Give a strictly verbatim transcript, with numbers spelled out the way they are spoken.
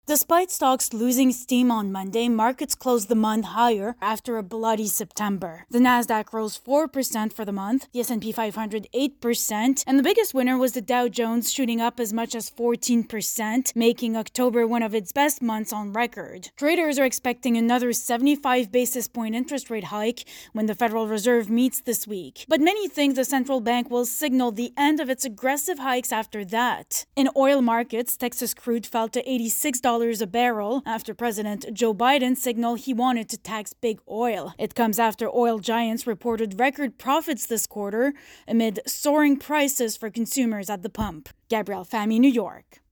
Despite stocks losing steam on Monday, markets closed the month higher after a bloody September. The Nasdaq rose four percent for the month, the S and P five hundred eight percent, and the biggest winner was the Dow Jones, shooting up as much as fourteen percent, making October one of its best months on record. Traders are expecting another seventy-five basis point interest rate hike when the Federal Reserve meets this week. But many think the central bank will signal the end of its aggressive hikes after that. In oil markets, Texas crude fell to eighty-six dollars a barrel after President Joe Biden signaled he wanted to tax big oil. It comes after oil giants reported record profits this quarter amid soaring prices for consumers at the pump. Gabrielle Fahmy, New York.